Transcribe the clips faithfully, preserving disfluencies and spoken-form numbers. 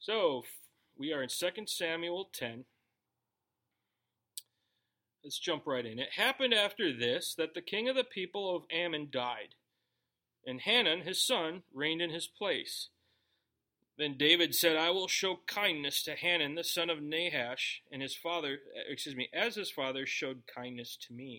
So we are in Second Samuel ten. Let's jump right in. It happened after this that the king of the people of Ammon died, and Hanun, his son, reigned in his place. Then David said, I will show kindness to Hanun, the son of Nahash, and his father, excuse me, as his father showed kindness to me.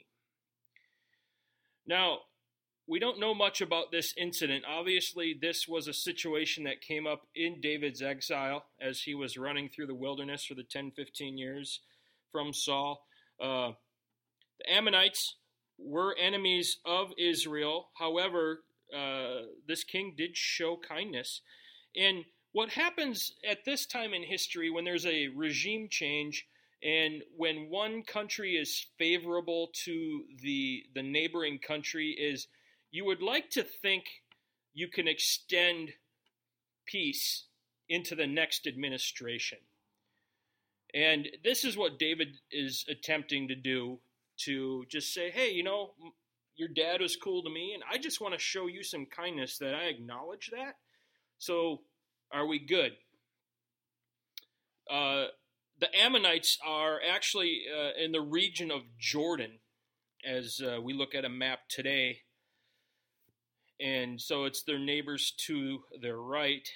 Now, we don't know much about this incident. Obviously, this was a situation that came up in David's exile as he was running through the wilderness for the ten, fifteen years from Saul. Uh, the Ammonites were enemies of Israel. However, uh, this king did show kindness. And what happens at this time in history when there's a regime change and when one country is favorable to the the neighboring country is you would like to think you can extend peace into the next administration. And this is what David is attempting to do, to just say, hey, you know, your dad was cool to me, and I just want to show you some kindness that I acknowledge that. So are we good? Uh, the Ammonites are actually uh, in the region of Jordan, as uh, we look at a map today. And so it's their neighbors to their right.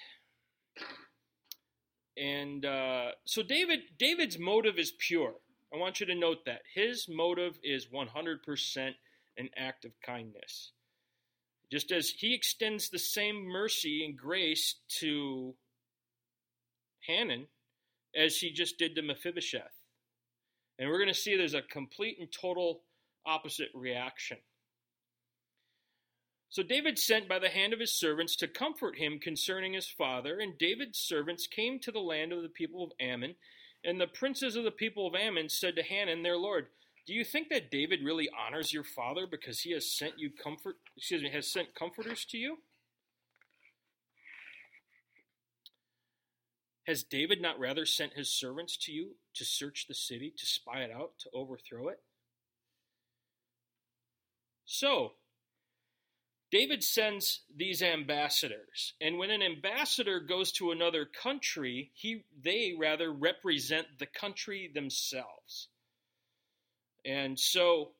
And uh, so David, David's motive is pure. I want you to note that. His motive is one hundred percent an act of kindness. Just as he extends the same mercy and grace to Hanun as he just did to Mephibosheth. And we're going to see there's a complete and total opposite reaction. So David sent by the hand of his servants to comfort him concerning his father, and David's servants came to the land of the people of Ammon, and the princes of the people of Ammon said to Hanun, their lord, do you think that David really honors your father because he has sent you comfort, excuse me, has sent comforters to you? Has David not rather sent his servants to you to search the city, to spy it out, to overthrow it? So, David sends these ambassadors, and when an ambassador goes to another country, he they rather represent the country themselves. And so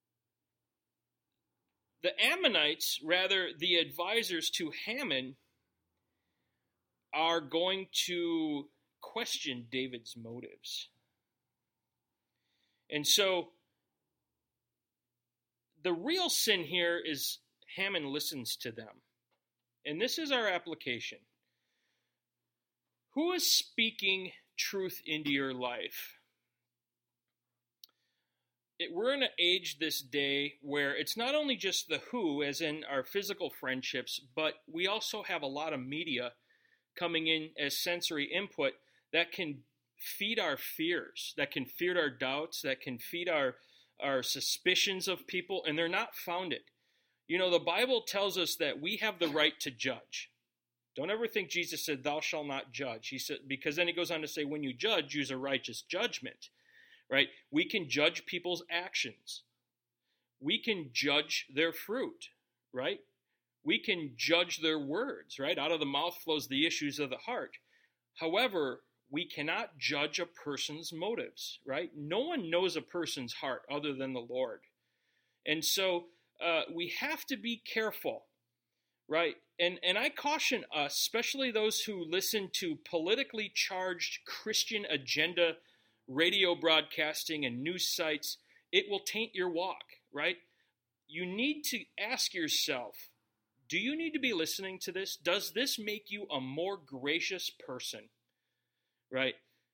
the Ammonites, rather the advisors to Haman, are going to question David's motives. And so the real sin here is Haman listens to them. And this is our application. Who is speaking truth into your life? It, we're in an age this day where it's not only just the who, as in our physical friendships, but we also have a lot of media coming in as sensory input that can feed our fears, that can feed our doubts, that can feed our, our suspicions of people, and they're not founded. You know, the Bible tells us that we have the right to judge. Don't ever think Jesus said, thou shalt not judge. He said, because then he goes on to say, when you judge, use a righteous judgment, right? We can judge people's actions. We can judge their fruit, right? We can judge their words, right? Out of the mouth flows the issues of the heart. However, we cannot judge a person's motives, right? No one knows a person's heart other than the Lord. And so, Uh, we have to be careful, right? And and I caution us, especially those who listen to politically charged Christian agenda radio broadcasting and news sites, it will taint your walk, right? You need to ask yourself, do you need to be listening to this? Does this make you a more gracious person, right?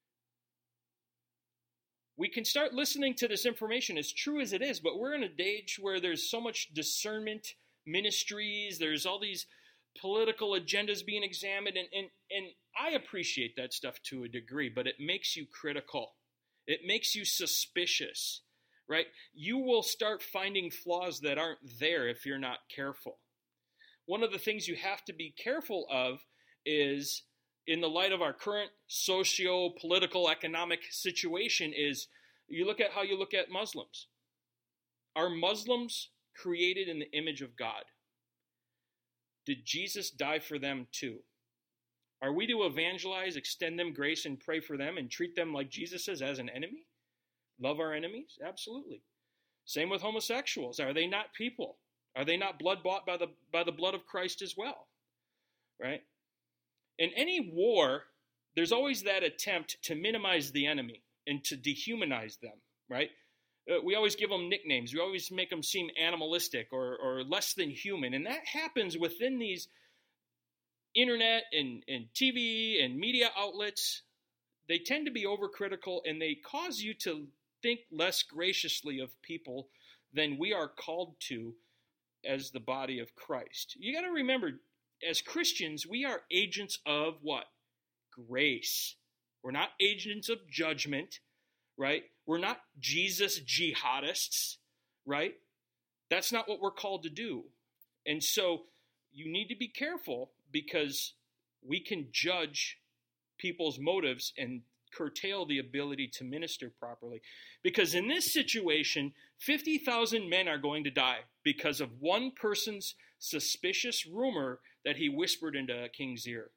We can start listening to this information as true as it is, but we're in a age where there's so much discernment ministries, there's all these political agendas being examined, and, and, and I appreciate that stuff to a degree, but it makes you critical. It makes you suspicious, right? You will start finding flaws that aren't there if you're not careful. One of the things you have to be careful of is, in the light of our current socio-political economic situation, is you look at how you look at Muslims. Are Muslims created in the image of God? Did Jesus die for them too? Are we to evangelize, extend them grace, and pray for them, and treat them like Jesus says, as an enemy? Love our enemies? Absolutely. Same with homosexuals. Are they not people? Are they not blood bought by the by the blood of Christ as well? Right? In any war, there's always that attempt to minimize the enemy and to dehumanize them, right? Uh, we always give them nicknames. We always make them seem animalistic or, or less than human. And that happens within these internet and, and T V and media outlets. They tend to be overcritical, and they cause you to think less graciously of people than we are called to as the body of Christ. You got to remember, as Christians, we are agents of what? Grace. We're not agents of judgment, right? We're not Jesus jihadists, right? That's not what we're called to do. And so you need to be careful, because we can judge people's motives and curtail the ability to minister properly. Because in this situation, fifty thousand men are going to die because of one person's suspicious rumor that he whispered into a king's ear.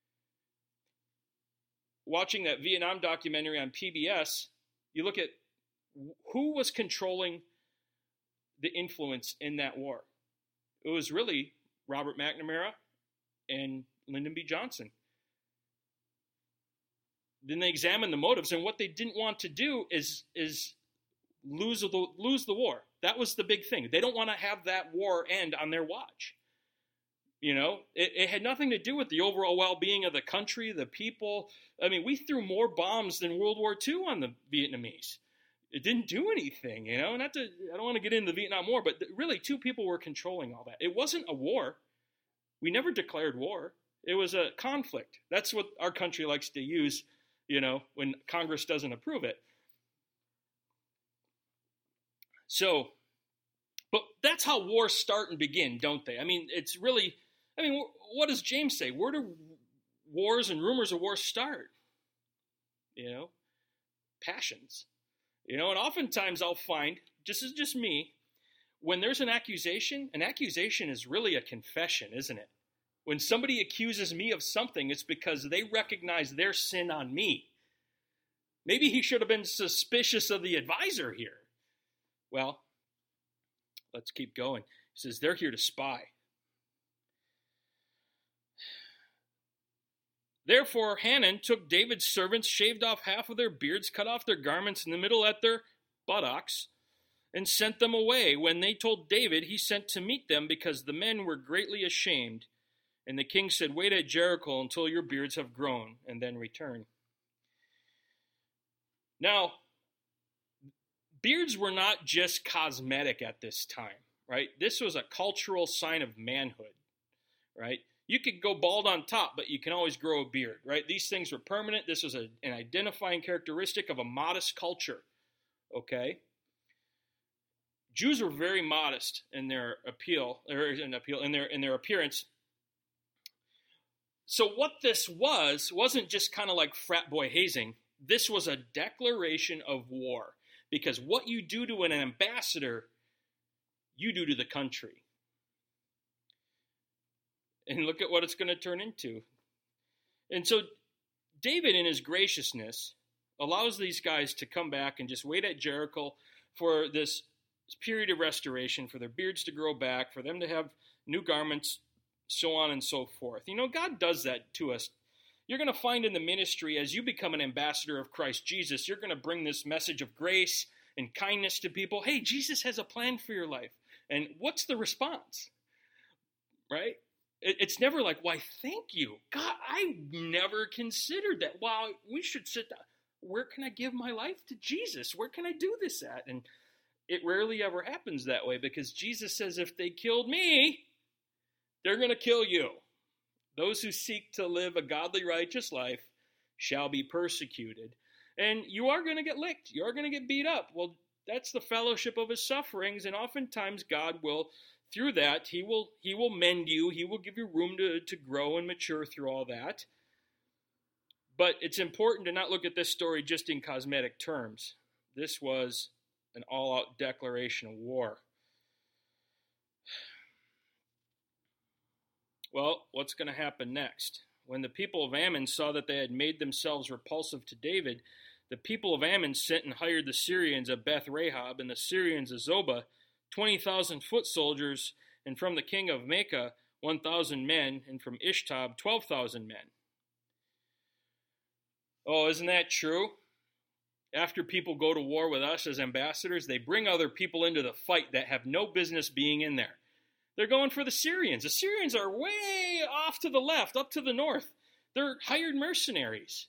Watching that Vietnam documentary on P B S, you look at who was controlling the influence in that war. It was really Robert McNamara and Lyndon B. Johnson. Then they examined the motives, and what they didn't want to do is, is lose, the, lose the war. That was the big thing. They don't want to have that war end on their watch. You know, it, it had nothing to do with the overall well-being of the country, the people. I mean, we threw more bombs than World War Two on the Vietnamese. It didn't do anything, you know. Not to, I don't want to get into the Vietnam War, but really two people were controlling all that. It wasn't a war. We never declared war. It was a conflict. That's what our country likes to use, you know, when Congress doesn't approve it. So, but that's how wars start and begin, don't they? I mean, it's really, I mean, what does James say? Where do wars and rumors of wars start? You know, passions. You know, and oftentimes I'll find, this is just me, when there's an accusation, an accusation is really a confession, isn't it? When somebody accuses me of something, it's because they recognize their sin on me. Maybe he should have been suspicious of the advisor here. Well, let's keep going. He says, they're here to spy. Therefore, Hanan took David's servants, shaved off half of their beards, cut off their garments in the middle at their buttocks, and sent them away. When they told David, he sent to meet them because the men were greatly ashamed. And the king said, wait at Jericho until your beards have grown, and then return. Now, beards were not just cosmetic at this time, right? This was a cultural sign of manhood, right? You could go bald on top, but you can always grow a beard, right? These things were permanent. This was a, an identifying characteristic of a modest culture, okay? Jews were very modest in their appeal, or in appeal in their in their appearance. So what this was, wasn't just kind of like frat boy hazing. This was a declaration of war. Because what you do to an ambassador, you do to the country. And look at what it's going to turn into. And so David, in his graciousness, allows these guys to come back and just wait at Jericho for this period of restoration, for their beards to grow back, for them to have new garments, so on and so forth. You know, God does that to us. You're going to find in the ministry, as you become an ambassador of Christ Jesus, you're going to bring this message of grace and kindness to people. Hey, Jesus has a plan for your life. And what's the response? Right? It's never like, why, thank you. God, I never considered that. Wow, we should sit down. Where can I give my life to Jesus? Where can I do this at? And it rarely ever happens that way, because Jesus says, if they killed me, they're going to kill you. Those who seek to live a godly, righteous life shall be persecuted. And you are going to get licked. You are going to get beat up. Well, that's the fellowship of his sufferings. And oftentimes God will, through that, he will he will mend you. He will give you room to, to grow and mature through all that. But it's important to not look at this story just in cosmetic terms. This was an all-out declaration of war. Well, what's going to happen next? When the people of Ammon saw that they had made themselves repulsive to David, the people of Ammon sent and hired the Syrians of Beth Rahab and the Syrians of Zobah, twenty thousand foot soldiers, and from the king of Maacah, one thousand men, and from Ishtab, twelve thousand men. Oh, isn't that true? After people go to war with us as ambassadors, they bring other people into the fight that have no business being in there. They're going for the Syrians. The Syrians are way off to the left, up to the north. They're hired mercenaries.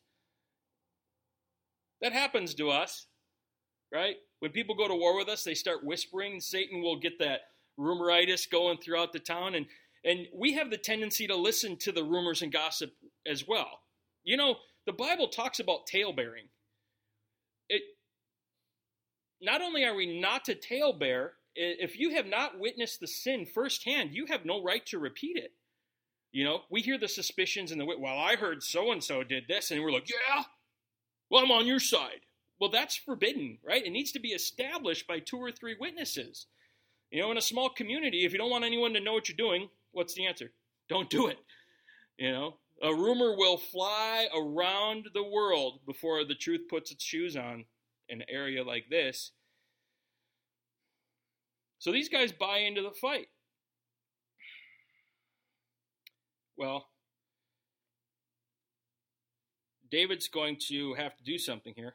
That happens to us, right? When people go to war with us, they start whispering. Satan will get that rumoritis going throughout the town. And, and we have the tendency to listen to the rumors and gossip as well. You know, the Bible talks about talebearing. It, not only are we not to talebear, if you have not witnessed the sin firsthand, you have no right to repeat it. You know, we hear the suspicions and the, well, I heard so-and-so did this, and we're like, yeah, well, I'm on your side. Well, that's forbidden, right? It needs to be established by two or three witnesses. You know, in a small community, if you don't want anyone to know what you're doing, what's the answer? Don't do it. You know, a rumor will fly around the world before the truth puts its shoes on in an area like this. So these guys buy into the fight. Well, David's going to have to do something here.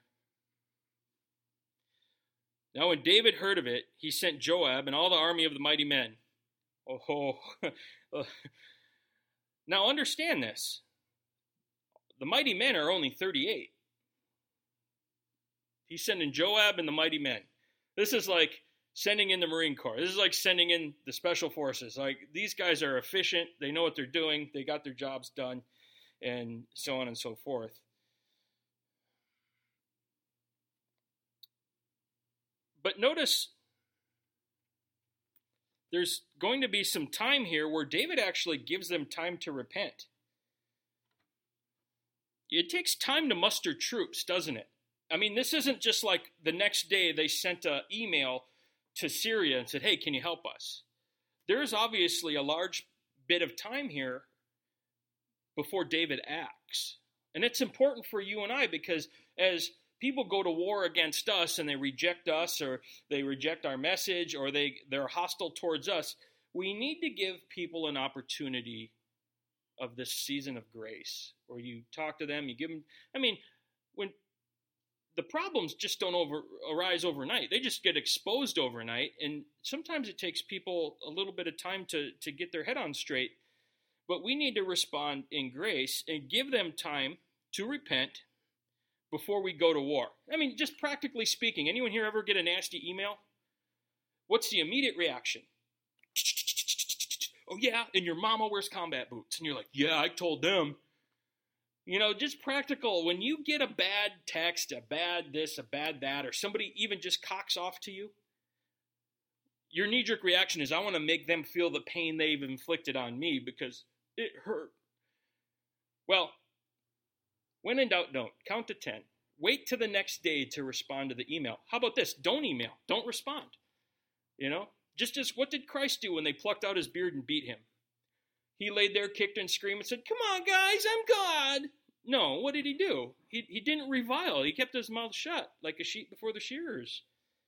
Now when David heard of it, he sent Joab and all the army of the mighty men. Oh, now understand this. The mighty men are only thirty-eight. He's sending Joab and the mighty men. This is like sending in the Marine Corps. This is like sending in the Special Forces. Like, these guys are efficient. They know what they're doing. They got their jobs done, and so on and so forth. But notice there's going to be some time here where David actually gives them time to repent. It takes time to muster troops, doesn't it? I mean, this isn't just like the next day they sent an email to Syria and said, hey, can you help us? There is obviously a large bit of time here before David acts. And it's important for you and I, because as people go to war against us and they reject us, or they reject our message, or they, they're hostile towards us, we need to give people an opportunity of this season of grace, where you talk to them, you give them, I mean, when the problems just don't over, arise overnight. They just get exposed overnight, and sometimes it takes people a little bit of time to, to get their head on straight. But we need to respond in grace and give them time to repent before we go to war. I mean, just practically speaking, anyone here ever get a nasty email? What's the immediate reaction? Oh yeah, and your mama wears combat boots. And you're like, yeah, I told them. You know, just practical. When you get a bad text, a bad this, a bad that, or somebody even just cocks off to you, your knee-jerk reaction is, I want to make them feel the pain they've inflicted on me because it hurt. Well, when in doubt, don't. Count to ten. Wait till the next day to respond to the email. How about this? Don't email. Don't respond. You know, just as what did Christ do when they plucked out his beard and beat him? He laid there, kicked and screamed and said, come on, guys, I'm God. No, what did he do? He, he didn't revile. He kept his mouth shut like a sheep before the shearers.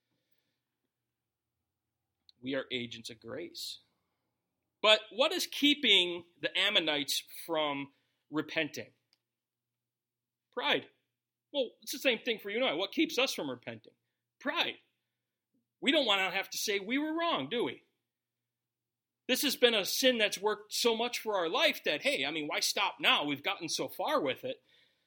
We are agents of grace. But what is keeping the Ammonites from repenting? Pride. Well, it's the same thing for you and I. What keeps us from repenting? Pride. We don't want to have to say we were wrong, do we? This has been a sin that's worked so much for our life that, hey, I mean, why stop now? We've gotten so far with it.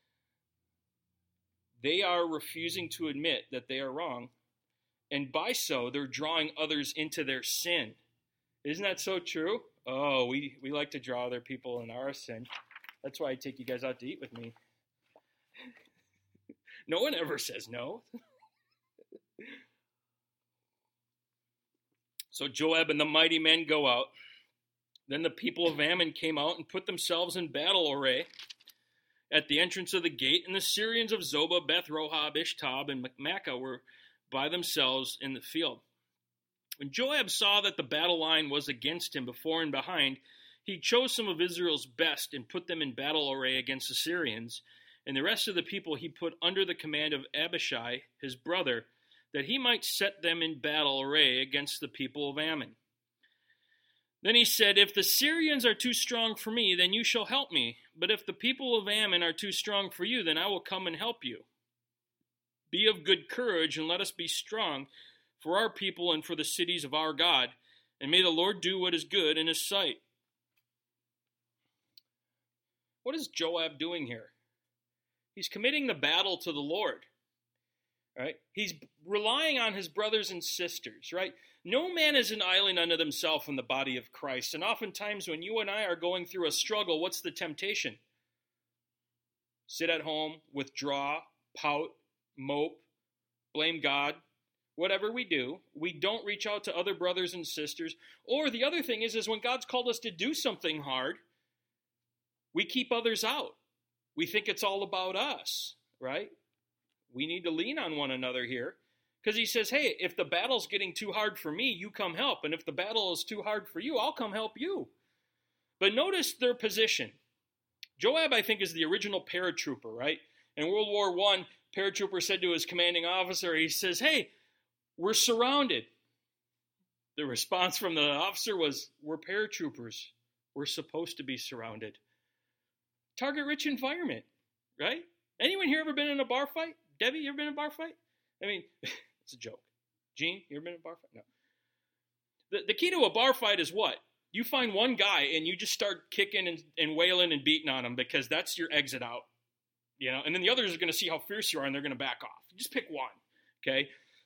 They are refusing to admit that they are wrong. And by so, they're drawing others into their sin. Isn't that so true? Oh, we, we like to draw other people in our sin. That's why I take you guys out to eat with me. No one ever says no. So Joab and the mighty men go out. Then the people of Ammon came out and put themselves in battle array at the entrance of the gate, and the Syrians of Zobah, Beth Rahab, Ishtab, and Maacah were by themselves in the field. When Joab saw that the battle line was against him before and behind, he chose some of Israel's best and put them in battle array against the Syrians, and the rest of the people he put under the command of Abishai, his brother, that he might set them in battle array against the people of Ammon. Then he said, if the Syrians are too strong for me, then you shall help me. But if the people of Ammon are too strong for you, then I will come and help you. Be of good courage, and let us be strong for our people and for the cities of our God. And may the Lord do what is good in his sight. What is Joab doing here? He's committing the battle to the Lord. Right? He's relying on his brothers and sisters, right? No man is an island unto himself in the body of Christ. And oftentimes when you and I are going through a struggle, what's the temptation? Sit at home, withdraw, pout, mope, blame God. Whatever we do, we don't reach out to other brothers and sisters. Or the other thing is, is when God's called us to do something hard, we keep others out. We think it's all about us, right? We need to lean on one another here. Because he says, hey, if the battle's getting too hard for me, you come help. And if the battle is too hard for you, I'll come help you. But notice their position. Joab, I think, is the original paratrooper, right? In World War One, paratrooper said to his commanding officer, he says, hey, we're surrounded. The response from the officer was, we're paratroopers. We're supposed to be surrounded. Target-rich environment, right? Anyone here ever been in a bar fight? Debbie, you ever been in a bar fight? I mean, it's a joke. Gene, you ever been in a bar fight? No. The, the key to a bar fight is what? You find one guy and you just start kicking and, and wailing and beating on him because that's your exit out. You know, and then the others are going to see how fierce you are and they're going to back off. Just pick one, okay?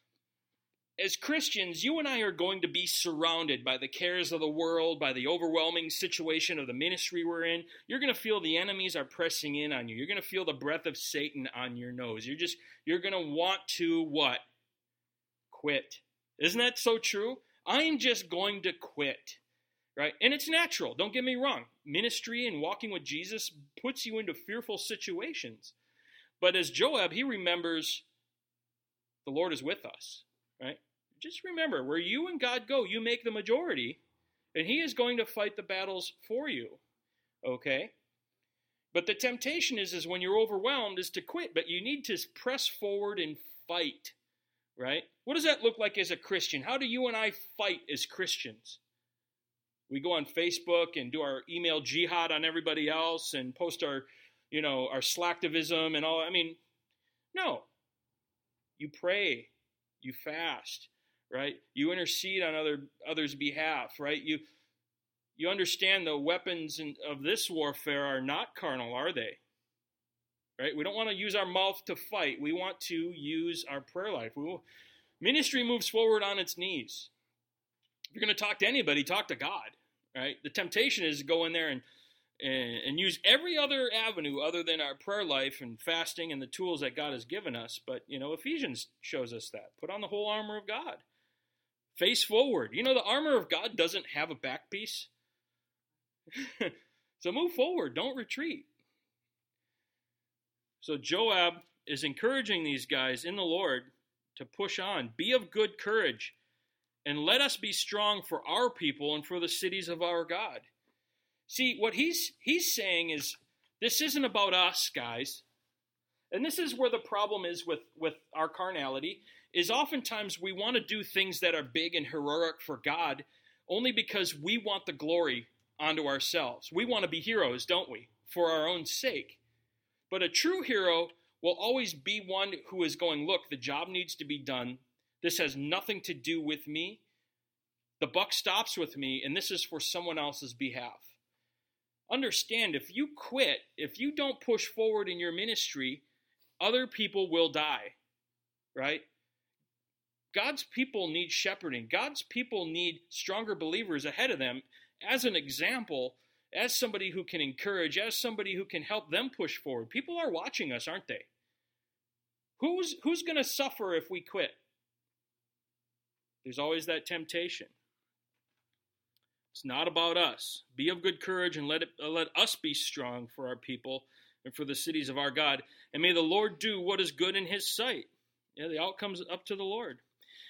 As Christians, you and I are going to be surrounded by the cares of the world, by the overwhelming situation of the ministry we're in. You're going to feel the enemies are pressing in on you. You're going to feel the breath of Satan on your nose. You're just, you're going to want to what? Quit. Isn't that so true? I'm just going to quit, right? And it's natural. Don't get me wrong. Ministry and walking with Jesus puts you into fearful situations. But as Joab, he remembers the Lord is with us, right? Just remember, where you and God go, you make the majority, and he is going to fight the battles for you, okay? But the temptation is, is when you're overwhelmed is to quit, but you need to press forward and fight, right? What does that look like as a Christian? How do you and I fight as Christians? We go on Facebook and do our email jihad on everybody else and post our, you know, our slacktivism and all. I mean, no. You pray. You fast, right? You intercede on other others' behalf, right? You you understand the weapons in, of this warfare are not carnal, are they? Right? We don't want to use our mouth to fight. We want to use our prayer life. We will, ministry moves forward on its knees. If you're going to talk to anybody, talk to God, right? The temptation is to go in there and And, and use every other avenue other than our prayer life and fasting and the tools that God has given us. But, you know, Ephesians shows us that. Put on the whole armor of God. Face forward. You know, the armor of God doesn't have a back piece. So move forward. Don't retreat. So Joab is encouraging these guys in the Lord to push on. Be of good courage. And let us be strong for our people and for the cities of our God. See, what he's he's saying is, this isn't about us, guys. And this is where the problem is with, with our carnality, is oftentimes we want to do things that are big and heroic for God only because we want the glory onto ourselves. We want to be heroes, don't we? For our own sake. But a true hero will always be one who is going, look, the job needs to be done. This has nothing to do with me. The buck stops with me, and this is for someone else's behalf. Understand, if you quit, if you don't push forward in your ministry, other people will die, right? God's people need shepherding. God's people need stronger believers ahead of them as an example, as somebody who can encourage, as somebody who can help them push forward. People are watching us, aren't they? Who's, who's going to suffer if we quit? There's always that temptation. It's not about us. Be of good courage and let it, uh, let us be strong for our people and for the cities of our God. And may the Lord do what is good in his sight. Yeah, the outcome's up to the Lord.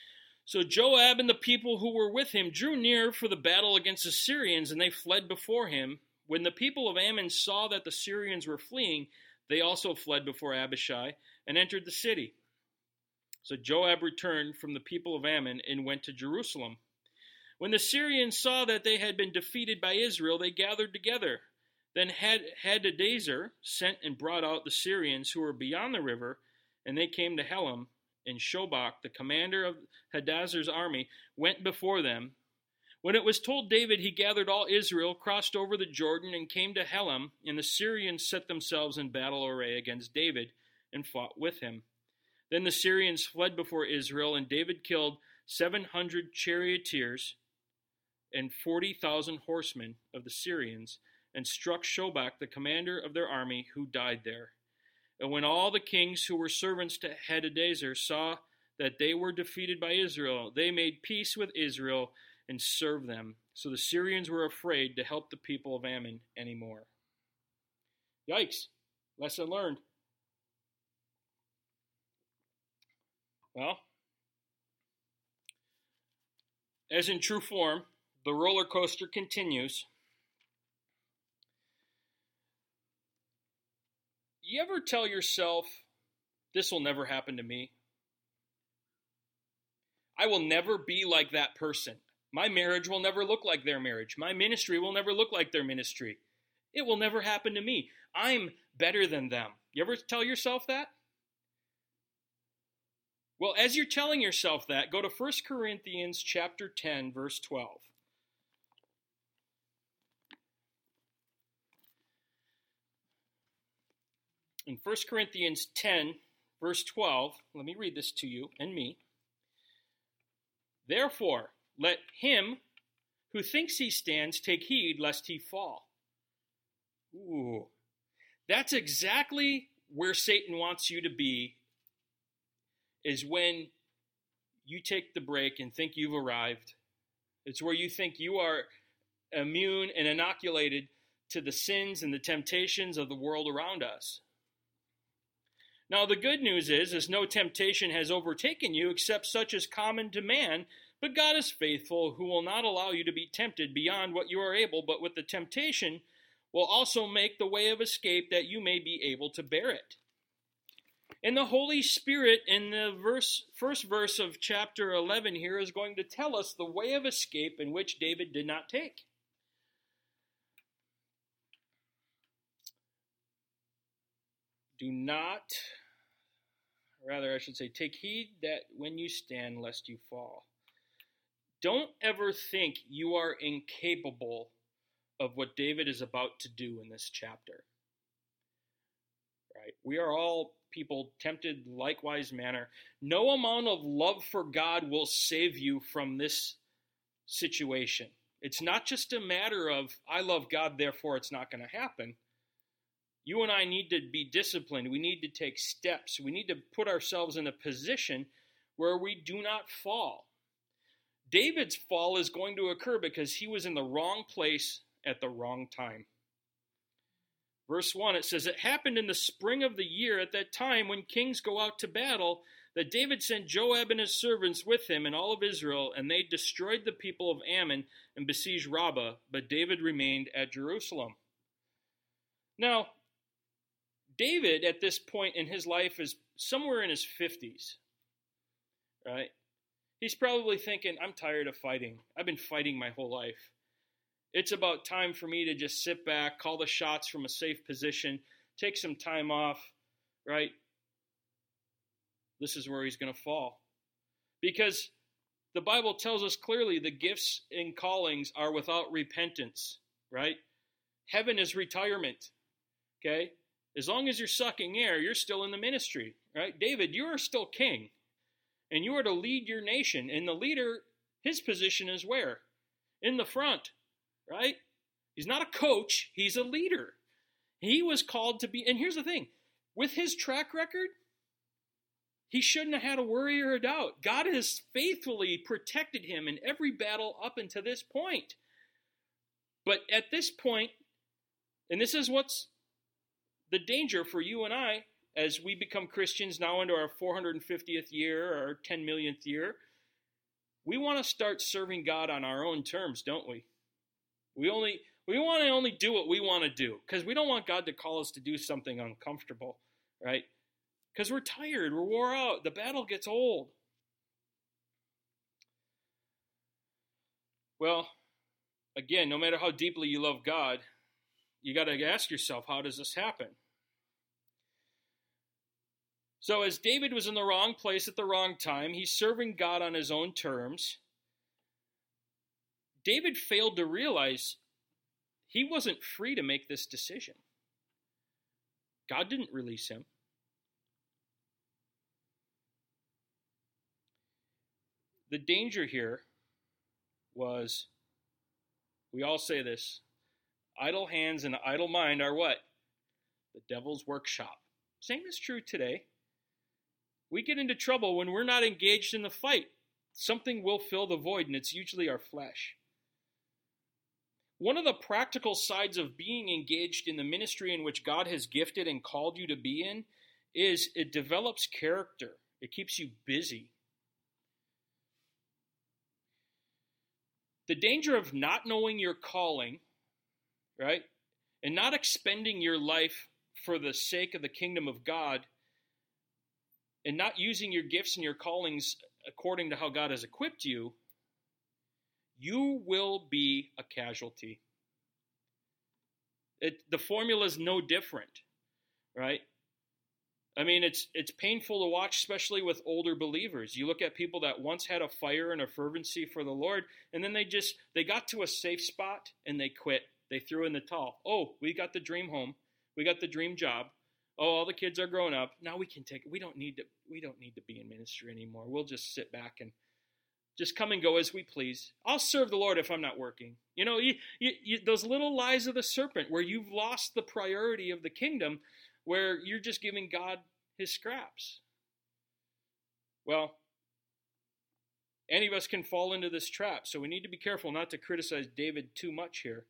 So Joab and the people who were with him drew near for the battle against the Syrians, and they fled before him. When the people of Ammon saw that the Syrians were fleeing, they also fled before Abishai and entered the city. So Joab returned from the people of Ammon and went to Jerusalem. When the Syrians saw that they had been defeated by Israel, they gathered together. Then Hadadezer sent and brought out the Syrians who were beyond the river, and they came to Helam. And Shobach, the commander of Hadazer's army, went before them. When it was told David, he gathered all Israel, crossed over the Jordan, and came to Helam. And the Syrians set themselves in battle array against David and fought with him. Then the Syrians fled before Israel, and David killed seven hundred charioteers and forty thousand horsemen of the Syrians, and struck Shobach, the commander of their army, who died there. And when all the kings who were servants to Hadadezer saw that they were defeated by Israel, they made peace with Israel and served them. So the Syrians were afraid to help the people of Ammon anymore. Yikes. Lesson learned. Well, as in true form, the roller coaster continues. You ever tell yourself, this will never happen to me? I will never be like that person. My marriage will never look like their marriage. My ministry will never look like their ministry. It will never happen to me. I'm better than them. You ever tell yourself that? Well, as you're telling yourself that, go to First Corinthians chapter ten, verse twelve. In First Corinthians ten, verse twelve, let me read this to you and me. Therefore, let him who thinks he stands take heed lest he fall. Ooh, that's exactly where Satan wants you to be, is when you take the break and think you've arrived. It's where you think you are immune and inoculated to the sins and the temptations of the world around us. Now, the good news is, is no temptation has overtaken you except such as common to man, but God is faithful, who will not allow you to be tempted beyond what you are able, but with the temptation will also make the way of escape that you may be able to bear it. And the Holy Spirit in the verse, first verse of chapter eleven here is going to tell us the way of escape in which David did not take. Do not, rather I should say, take heed that when you stand, lest you fall. Don't ever think you are incapable of what David is about to do in this chapter. Right? We are all people tempted likewise manner. No amount of love for God will save you from this situation. It's not just a matter of, I love God, therefore it's not going to happen. You and I need to be disciplined. We need to take steps. We need to put ourselves in a position where we do not fall. David's fall is going to occur because he was in the wrong place at the wrong time. Verse one, it says, it happened in the spring of the year at that time when kings go out to battle, that David sent Joab and his servants with him and all of Israel, and they destroyed the people of Ammon and besieged Rabbah, but David remained at Jerusalem. Now, David at this point in his life is somewhere in his fifties, right? He's probably thinking, I'm tired of fighting. I've been fighting my whole life. It's about time for me to just sit back, call the shots from a safe position, take some time off, right? This is where he's going to fall. Because the Bible tells us clearly the gifts and callings are without repentance, right? Heaven is retirement, okay? As long as you're sucking air, you're still in the ministry, right? David, you are still king, and you are to lead your nation. And the leader, his position is where? In the front, right? He's not a coach, he's a leader. He was called to be, and here's the thing, with his track record, he shouldn't have had a worry or a doubt. God has faithfully protected him in every battle up until this point. But at this point, and this is what's the danger for you and I as we become Christians now into our four hundred fiftieth year or ten millionth year, we want to start serving God on our own terms, don't we? We only we want to only do what we want to do because we don't want God to call us to do something uncomfortable, right? Because we're tired, we're wore out, the battle gets old. Well, again, no matter how deeply you love God, you got to ask yourself, how does this happen? So as David was in the wrong place at the wrong time, he's serving God on his own terms. David failed to realize he wasn't free to make this decision. God didn't release him. The danger here was, we all say this, idle hands and idle mind are what? The devil's workshop. Same is true today. We get into trouble when we're not engaged in the fight. Something will fill the void, and it's usually our flesh. One of the practical sides of being engaged in the ministry in which God has gifted and called you to be in is it develops character. It keeps you busy. The danger of not knowing your calling, right, and not expending your life for the sake of the kingdom of God, and not using your gifts and your callings according to how God has equipped you, you will be a casualty. It, the formula is no different, right? I mean, it's it's painful to watch, especially with older believers. You look at people that once had a fire and a fervency for the Lord, and then they just, they got to a safe spot and they quit. They threw in the towel. Oh, we got the dream home. We got the dream job. Oh, all the kids are grown up. Now we can take it. We don't need to, we don't need to be in ministry anymore. We'll just sit back and just come and go as we please. I'll serve the Lord if I'm not working. You know, you, you, you, those little lies of the serpent where you've lost the priority of the kingdom, where you're just giving God his scraps. Well, any of us can fall into this trap, so we need to be careful not to criticize David too much here.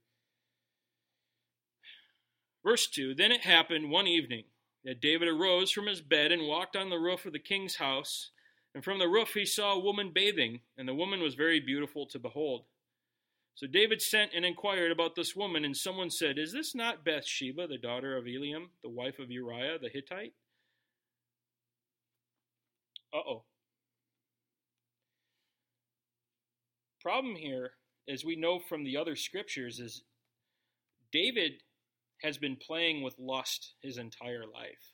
Verse two, then it happened one evening that David arose from his bed and walked on the roof of the king's house, and from the roof he saw a woman bathing, and the woman was very beautiful to behold. So David sent and inquired about this woman, and someone said, is this not Bathsheba, the daughter of Eliam, the wife of Uriah the Hittite? Uh-oh. Problem here, as we know from the other scriptures, is David has been playing with lust his entire life.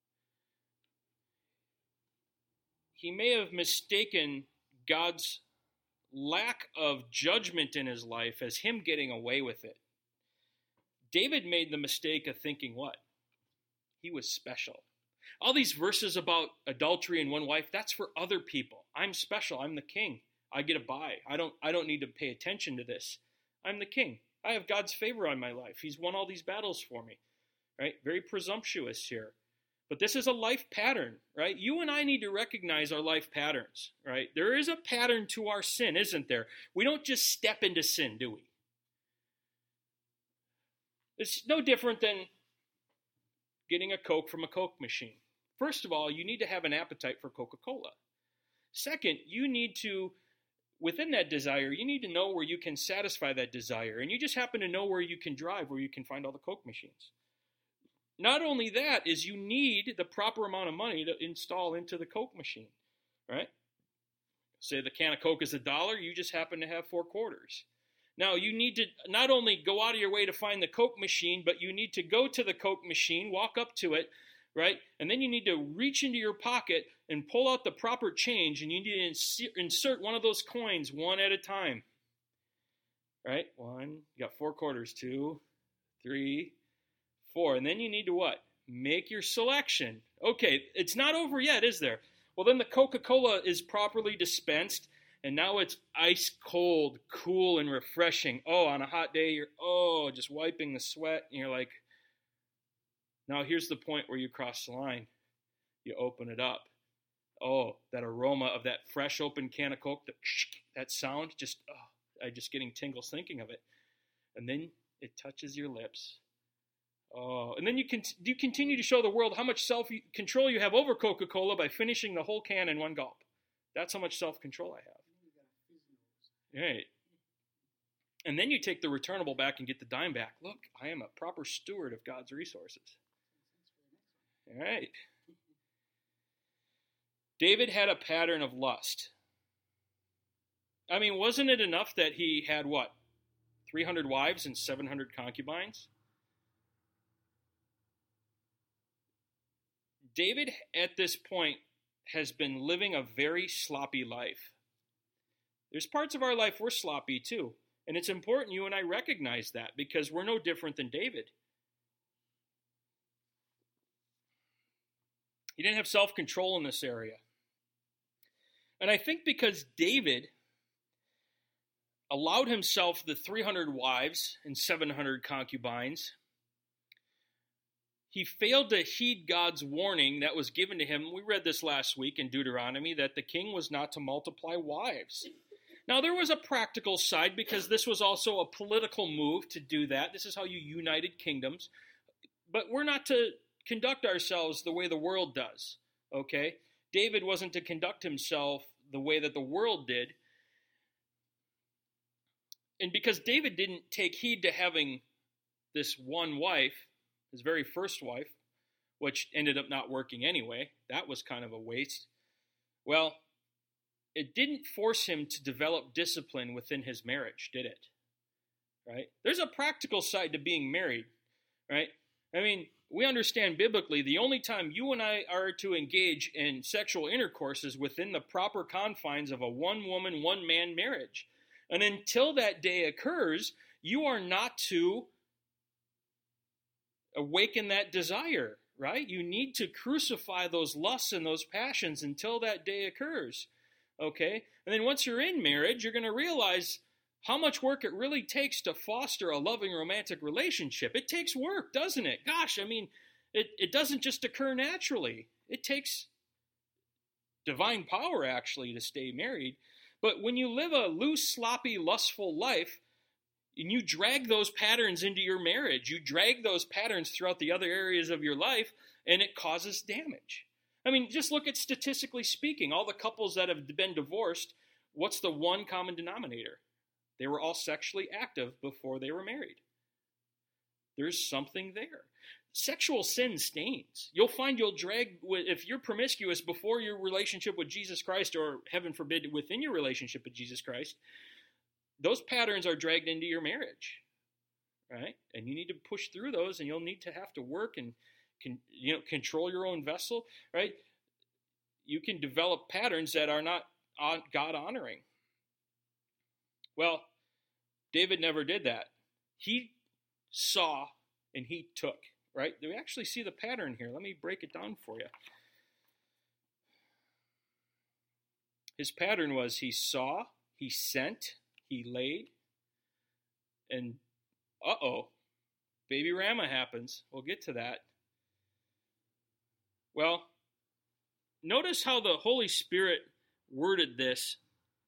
He may have mistaken God's lack of judgment in his life as him getting away with it. David made the mistake of thinking what? He was special. All these verses about adultery and one wife, that's for other people. I'm special. I'm the king. I get a buy. I don't, I don't need to pay attention to this. I'm the king. I have God's favor on my life. He's won all these battles for me, right? Very presumptuous here. But this is a life pattern, right? You and I need to recognize our life patterns, right? There is a pattern to our sin, isn't there? We don't just step into sin, do we? It's no different than getting a Coke from a Coke machine. First of all, you need to have an appetite for Coca-Cola. Second, you need to, within that desire, you need to know where you can satisfy that desire. And you just happen to know where you can drive, where you can find all the Coke machines. Not only that, is you need the proper amount of money to install into the Coke machine, right? Say the can of Coke is a dollar, you just happen to have four quarters. Now, you need to not only go out of your way to find the Coke machine, but you need to go to the Coke machine, walk up to it, right? And then you need to reach into your pocket and pull out the proper change, and you need to insert one of those coins one at a time, right? One, you got four quarters, two, three, four. And then you need to what? Make your selection. Okay, it's not over yet, is there? Well, then the Coca-Cola is properly dispensed, and now it's ice cold, cool, and refreshing. Oh, on a hot day, you're, oh, just wiping the sweat, and you're like, now here's the point where you cross the line. You open it up. Oh, that aroma of that fresh open can of Coke, that, that sound, just, oh, I'm just getting tingles thinking of it. And then it touches your lips. Oh, and then you can you continue to show the world how much self-control you have over Coca-Cola by finishing the whole can in one gulp. That's how much self-control I have. Right. And then you take the returnable back and get the dime back. Look, I am a proper steward of God's resources. All right. David had a pattern of lust. I mean, wasn't it enough that he had what? three hundred wives and seven hundred concubines? David, at this point, has been living a very sloppy life. There's parts of our life we're sloppy too. And it's important you and I recognize that because we're no different than David. He didn't have self-control in this area. And I think because David allowed himself the three hundred wives and seven hundred concubines, he failed to heed God's warning that was given to him. We read this last week in Deuteronomy, that the king was not to multiply wives. Now, there was a practical side because this was also a political move to do that. This is how you united kingdoms. But we're not to conduct ourselves the way the world does, okay? David wasn't to conduct himself the way that the world did. And because David didn't take heed to having this one wife, his very first wife, which ended up not working anyway, that was kind of a waste. Well, it didn't force him to develop discipline within his marriage, did it? Right? There's a practical side to being married, right? I mean, we understand biblically the only time you and I are to engage in sexual intercourse is within the proper confines of a one-woman, one-man marriage. And until that day occurs, you are not to awaken that desire, right? You need to crucify those lusts and those passions until that day occurs, okay? And then once you're in marriage, you're going to realize how much work it really takes to foster a loving romantic relationship. It takes work, doesn't it? Gosh, I mean, it, it doesn't just occur naturally. It takes divine power, actually, to stay married. But when you live a loose, sloppy, lustful life, and you drag those patterns into your marriage, you drag those patterns throughout the other areas of your life, and it causes damage. I mean, just look at statistically speaking, all the couples that have been divorced, what's the one common denominator? They were all sexually active before they were married. There's something there. Sexual sin stains. You'll find you'll drag, if you're promiscuous before your relationship with Jesus Christ, or heaven forbid, within your relationship with Jesus Christ, those patterns are dragged into your marriage, right? And you need to push through those, and you'll need to have to work and can, you know, control your own vessel, right? You can develop patterns that are not God-honoring. Well, David never did that. He saw and he took, right? We actually see the pattern here. Let me break it down for you. His pattern was he saw, he sent, he laid, and uh-oh, baby Rama happens. We'll get to that. Well, notice how the Holy Spirit worded this.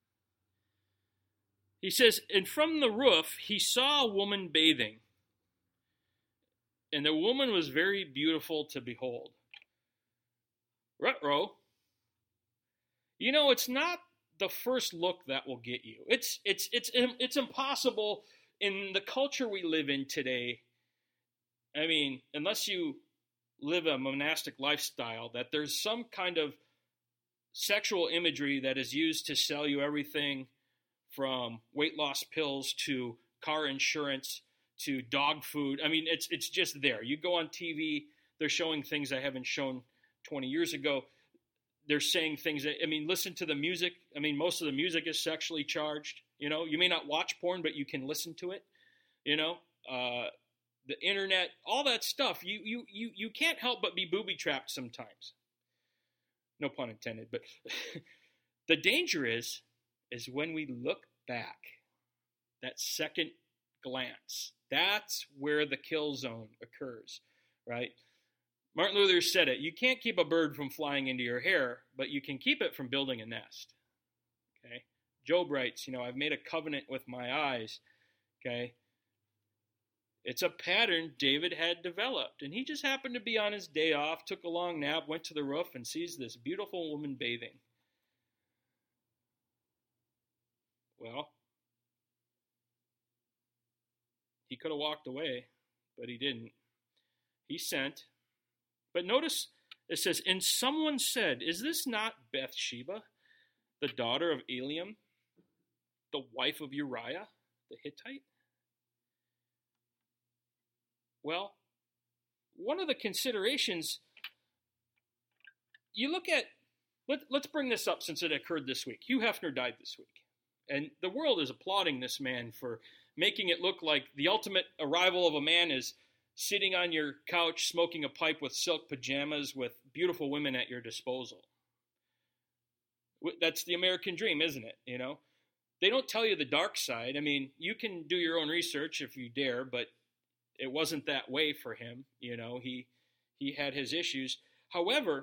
He says, and from the roof he saw a woman bathing, and the woman was very beautiful to behold. Ruh-roh. You know, it's not the first look that will get you. It's it's it's it's impossible in the culture we live in today. I mean, unless you live a monastic lifestyle, that there's some kind of sexual imagery that is used to sell you everything from weight loss pills to car insurance to dog food. I mean, it's it's just there. You go on T V, they're showing things I haven't shown twenty years ago. They're saying things that, I mean, listen to the music. I mean, most of the music is sexually charged. You know, you may not watch porn, but you can listen to it. You know, uh, the internet, all that stuff. You you you you can't help but be booby trapped sometimes. No pun intended. But the danger is, is when we look back, that second glance. That's where the kill zone occurs, right? Martin Luther said it. You can't keep a bird from flying into your hair, but you can keep it from building a nest. Okay? Job writes, you know, I've made a covenant with my eyes. Okay? It's a pattern David had developed. And he just happened to be on his day off, took a long nap, went to the roof, and sees this beautiful woman bathing. Well, He could have walked away, but he didn't. He sent. But notice it says, and someone said, is this not Bathsheba, the daughter of Eliam, the wife of Uriah the Hittite? Well, one of the considerations, you look at, let, let's bring this up since it occurred this week. Hugh Hefner died this week. And the world is applauding this man for making it look like the ultimate arrival of a man is sitting on your couch, smoking a pipe with silk pajamas with beautiful women at your disposal. That's the American dream, isn't it? You know, they don't tell you the dark side. I mean, you can do your own research if you dare, but it wasn't that way for him. You know, he he had his issues. However,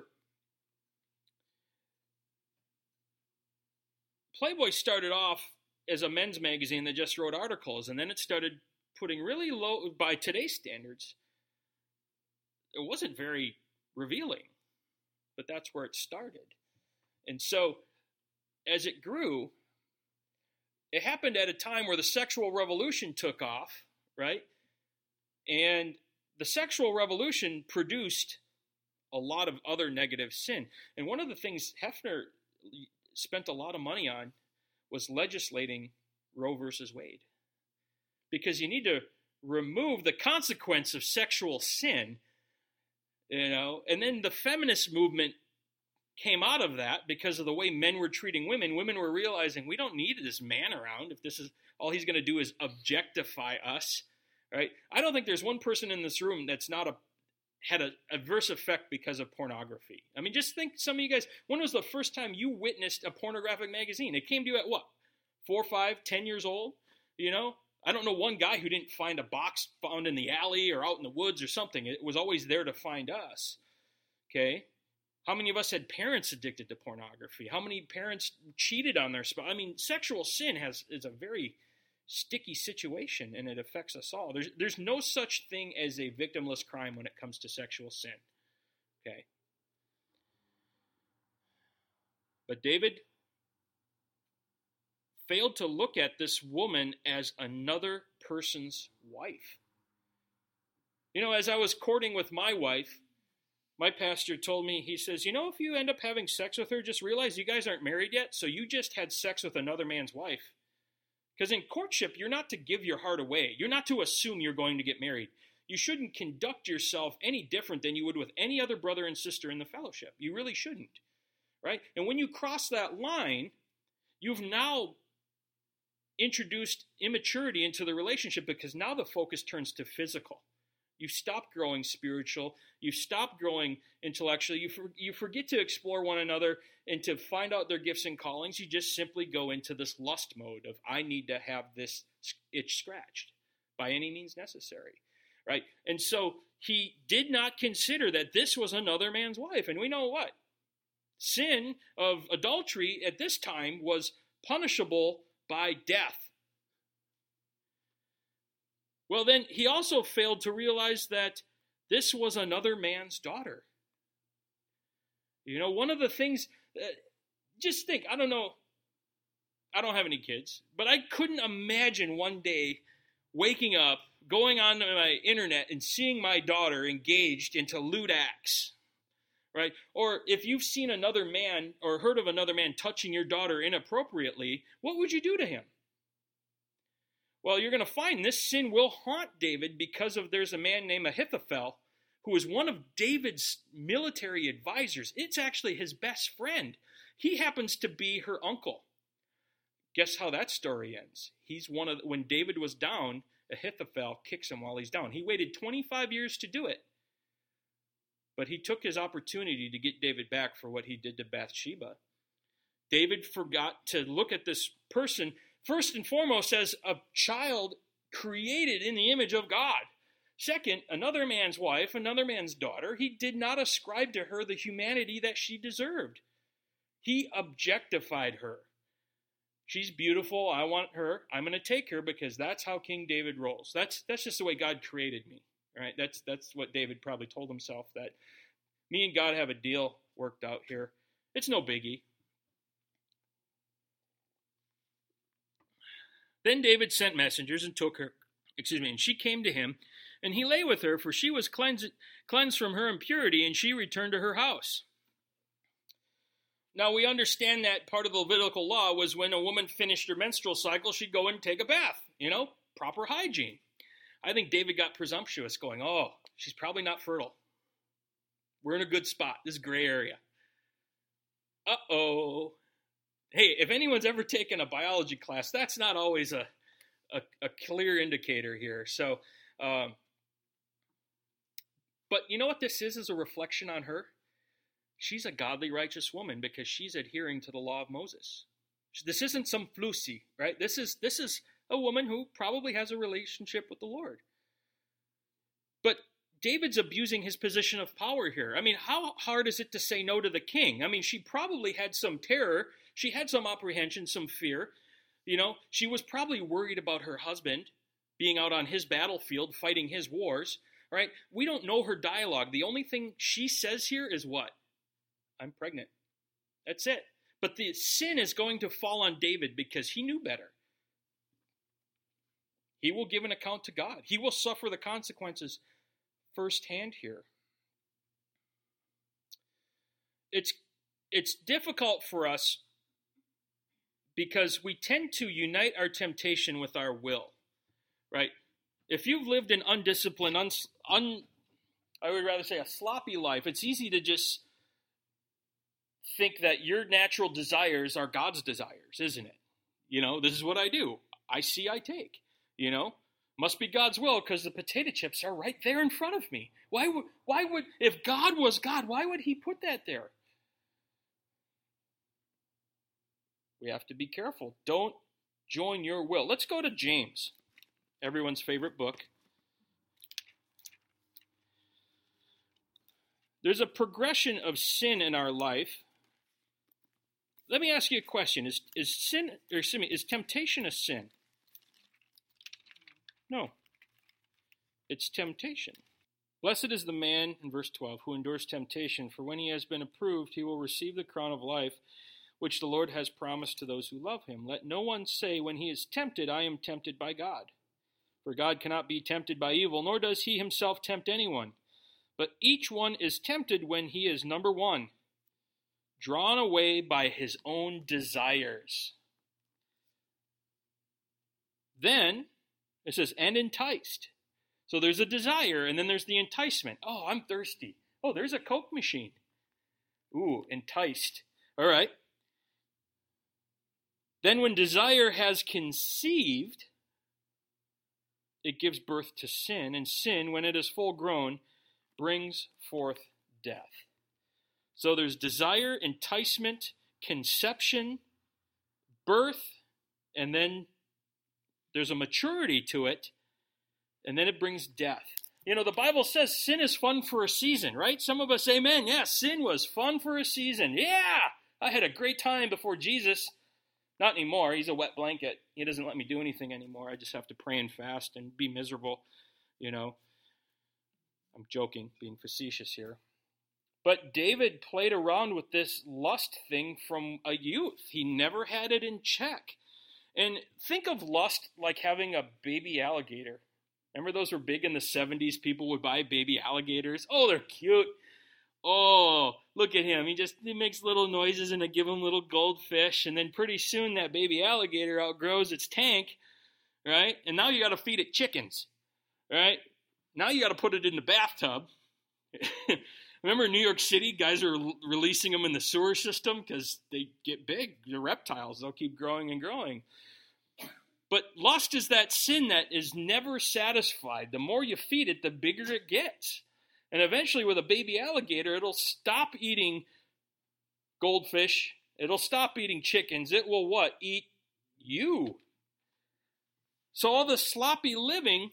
Playboy started off as a men's magazine that just wrote articles, and then it started putting really low, by today's standards, it wasn't very revealing, but that's where it started. And so, as it grew, it happened at a time where the sexual revolution took off, right? And the sexual revolution produced a lot of other negative sin. And one of the things Hefner spent a lot of money on was legislating Roe versus Wade. Because you need to remove the consequence of sexual sin, you know, and then the feminist movement came out of that because of the way men were treating women. Women were realizing we don't need this man around if this is all he's going to do is objectify us, right? I don't think there's one person in this room that's not a had an adverse effect because of pornography. I mean, just think, some of you guys, when was the first time you witnessed a pornographic magazine? It came to you at what? Four, five, ten years old? You know? I don't know one guy who didn't find a box found in the alley or out in the woods or something. It was always there to find us. Okay? How many of us had parents addicted to pornography? How many parents cheated on their spouse? I mean, sexual sin has is a very sticky situation, and it affects us all. There's there's no such thing as a victimless crime when it comes to sexual sin. Okay? But David failed to look at this woman as another person's wife. You know, as I was courting with my wife, my pastor told me, he says, you know, if you end up having sex with her, just realize you guys aren't married yet, so you just had sex with another man's wife. Because in courtship, you're not to give your heart away. You're not to assume you're going to get married. You shouldn't conduct yourself any different than you would with any other brother and sister in the fellowship. You really shouldn't, right? And when you cross that line, you've now introduced immaturity into the relationship because now the focus turns to physical. You've stopped growing spiritual. You've stopped growing intellectually. You, for, you forget to explore one another and to find out their gifts and callings. You just simply go into this lust mode of, I need to have this itch scratched by any means necessary, right? And so he did not consider that this was another man's wife. And we know what? Sin of adultery at this time was punishable by death. Well, then he also failed to realize that this was another man's daughter. You know, one of the things, uh, just think, I don't know, I don't have any kids, but I couldn't imagine one day waking up, going on my internet and seeing my daughter engaged into lewd acts, right? Or if you've seen another man or heard of another man touching your daughter inappropriately, what would you do to him? Well, you're going to find this sin will haunt David because of there's a man named Ahithophel who is one of David's military advisors. It's actually his best friend. He happens to be her uncle. Guess how that story ends? He's one of when David was down, Ahithophel kicks him while he's down. He waited twenty-five years to do it. But he took his opportunity to get David back for what he did to Bathsheba. David forgot to look at this person first and foremost as a child created in the image of God. Second, another man's wife, another man's daughter. He did not ascribe to her the humanity that she deserved. He objectified her. She's beautiful. I want her. I'm going to take her because that's how King David rolls. That's that's just the way God created me. All right? That's that's what David probably told himself, that me and God have a deal worked out here. It's no biggie. Then David sent messengers and took her Excuse me. And she came to him, and he lay with her, for she was cleansed, cleansed from her impurity, and she returned to her house. Now, we understand that part of the Levitical law was when a woman finished her menstrual cycle, she'd go and take a bath, you know, proper hygiene. I think David got presumptuous, going, oh, she's probably not fertile. We're in a good spot. This is gray area. Uh-oh. Hey, if anyone's ever taken a biology class, that's not always a, a, a clear indicator here. So, um, but you know what this is, is a reflection on her? She's a godly, righteous woman because she's adhering to the law of Moses. This isn't some flusy, right? This is this is a woman who probably has a relationship with the Lord. But David's abusing his position of power here. I mean, how hard is it to say no to the king? I mean, she probably had some terror. She had some apprehension, some fear. You know, she was probably worried about her husband being out on his battlefield, fighting his wars, right? We don't know her dialogue. The only thing she says here is what? I'm pregnant. That's it. But the sin is going to fall on David because he knew better. He will give an account to God. He will suffer the consequences firsthand here. It's, it's difficult for us because we tend to unite our temptation with our will, right? If you've lived an undisciplined, un, un, I would rather say a sloppy life, it's easy to just think that your natural desires are God's desires, isn't it? You know, this is what I do. I see, I take. You know, must be God's will because the potato chips are right there in front of me. Why would, why would, if God was God, why would he put that there? We have to be careful. Don't join your will. Let's go to James, everyone's favorite book. There's a progression of sin in our life. Let me ask you a question. Is, is sin, or excuse me, is temptation a sin? No. It's temptation. Blessed is the man, in verse twelve, who endures temptation, for when he has been approved, he will receive the crown of life, which the Lord has promised to those who love him. Let no one say when he is tempted, I am tempted by God. For God cannot be tempted by evil, nor does he himself tempt anyone. But each one is tempted when he is, number one, drawn away by his own desires. Then, it says, and enticed. So there's a desire, and then there's the enticement. Oh, I'm thirsty. Oh, there's a Coke machine. Ooh, enticed. All right. Then when desire has conceived, it gives birth to sin, and sin, when it is full grown, brings forth death. So there's desire, enticement, conception, birth, and then there's a maturity to it, and then it brings death. You know, the Bible says sin is fun for a season, right? Some of us, amen, yeah, sin was fun for a season. Yeah, I had a great time before Jesus. Not anymore. He's a wet blanket. He doesn't let me do anything anymore. I just have to pray and fast and be miserable, you know. I'm joking, being facetious here. But David played around with this lust thing from a youth. He never had it in check. And think of lust like having a baby alligator. Remember those were big in the seventies? People would buy baby alligators. Oh, they're cute. Oh, look at him. He just he makes little noises and they give him little goldfish. And then pretty soon that baby alligator outgrows its tank, right? And now you got to feed it chickens, right? Now you got to put it in the bathtub. Remember in New York City, guys are releasing them in the sewer system because they get big. They're reptiles. They'll keep growing and growing. But lust is that sin that is never satisfied. The more you feed it, the bigger it gets. And eventually with a baby alligator, it'll stop eating goldfish. It'll stop eating chickens. It will what? Eat you. So all the sloppy living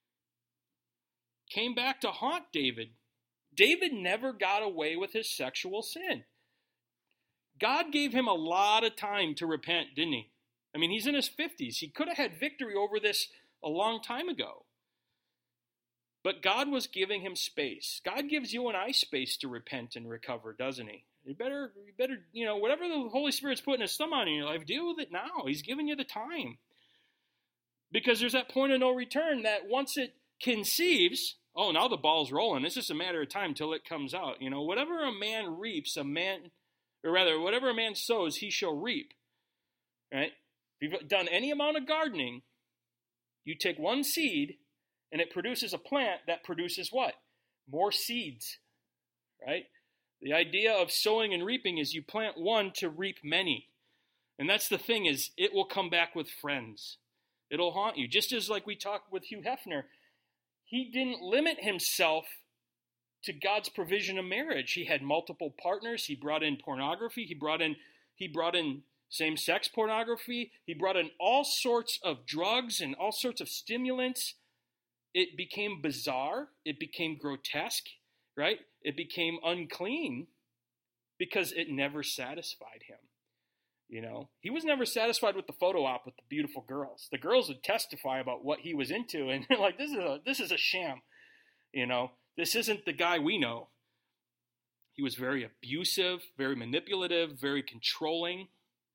came back to haunt David. David never got away with his sexual sin. God gave him a lot of time to repent, didn't he? I mean, he's in his fifties. He could have had victory over this a long time ago. But God was giving him space. God gives you and I space to repent and recover, doesn't he? You better, you better, you know, whatever the Holy Spirit's putting his thumb on in your life, deal with it now. He's giving you the time. Because there's that point of no return that once it conceives, oh, now the ball's rolling. It's just a matter of time till it comes out. You know, whatever a man reaps, a man, or rather, whatever a man sows, he shall reap. Right? If you've done any amount of gardening, you take one seed and it produces a plant that produces what? More seeds. Right? The idea of sowing and reaping is you plant one to reap many. And that's the thing, is it will come back with friends. It'll haunt you. Just as like we talked with Hugh Hefner, he didn't limit himself to God's provision of marriage. He had multiple partners. He brought in pornography. He brought in he brought in same-sex pornography. He brought in all sorts of drugs and all sorts of stimulants. It became bizarre. It became grotesque, right? It became unclean because it never satisfied him. You know, he was never satisfied with the photo op with the beautiful girls. The girls would testify about what he was into, and they're like, this is a this is a sham. You know, this isn't the guy we know. He was very abusive, very manipulative, very controlling.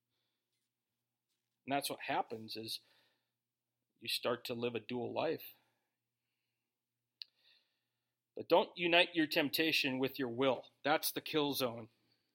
And that's what happens is you start to live a dual life. But don't unite your temptation with your will. That's the kill zone.